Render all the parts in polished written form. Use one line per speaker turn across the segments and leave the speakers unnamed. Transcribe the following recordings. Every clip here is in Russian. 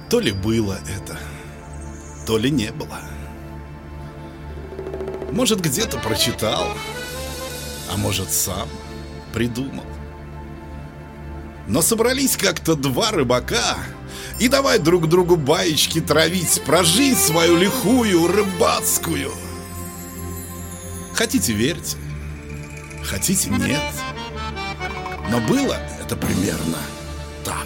То ли было это, то ли не было. Может, где-то прочитал, а может, сам придумал. Но собрались как-то два рыбака и давай друг другу баечки травить про жизнь свою лихую рыбацкую. Хотите — верьте, хотите — нет. Но было это примерно так.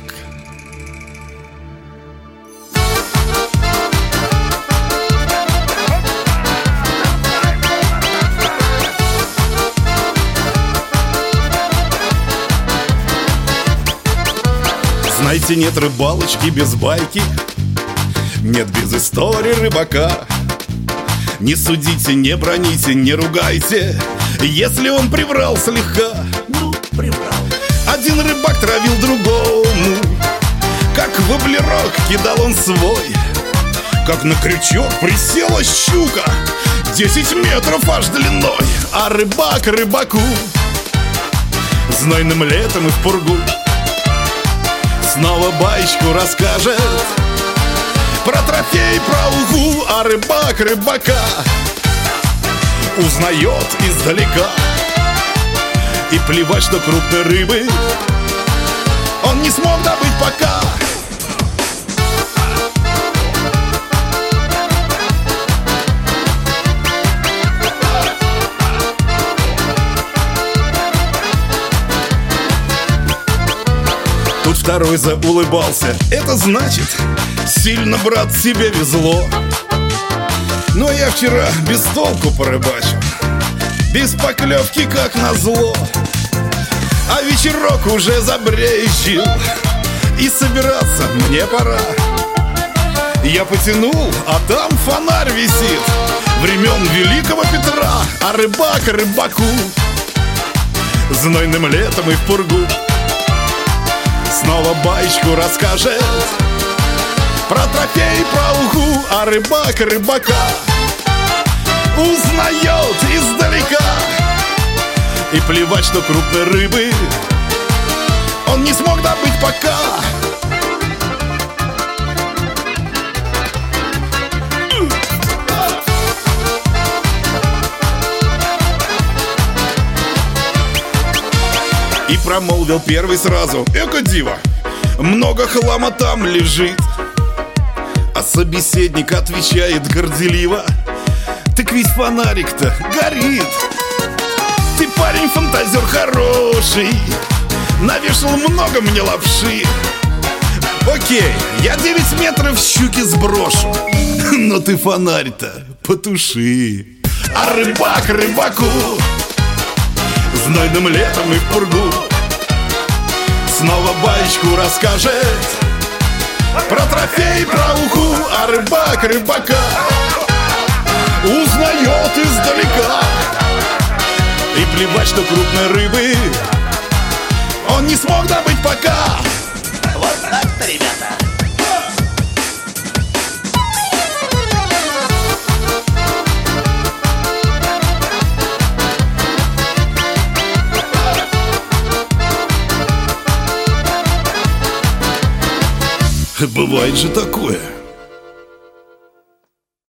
Знаете, нет рыбалочки без байки, нет без истории рыбака. Не судите, не броните, не ругайте, если он приврал слегка.
Ну, приврал.
Один рыбак травил другому, как воблерок кидал он свой. Как на крючок присела щука 10 метров аж длиной. А рыбак рыбаку знойным летом и в пургу снова баечку расскажет про трофей, про уху. А рыбак рыбака узнает издалека. И плевать, что крупной рыбы он не смог добыть пока. Тут второй заулыбался. Это значит, сильно, брат, тебе везло. Но я вчера без толку порыбачил, без поклевки, как назло. А вечерок уже забрезжил, и собираться мне пора. Я потянул, а там фонарь висит времен Великого Петра. А рыбак рыбаку знойным летом и в пургу снова баечку расскажет про трофей, про уху. А рыбак рыбака узнает издалека. И плевать, что крупной рыбы он не смог добыть пока. И промолвил первый сразу: эко диво, много хлама там лежит. А собеседник отвечает горделиво: так ведь фонарик-то горит. Ты, парень, фантазер хороший, навешал много мне лапши. Окей, я 9 метров щуки сброшу, но ты фонарь-то потуши. А рыбак рыбаку знойным летом и в пургу снова баечку расскажет про трофей, про уху. А рыбак рыбака узнает издалека. И плевать, что крупной рыбы он не смог добыть пока.
Вот так-то, ребята.
Бывает же такое.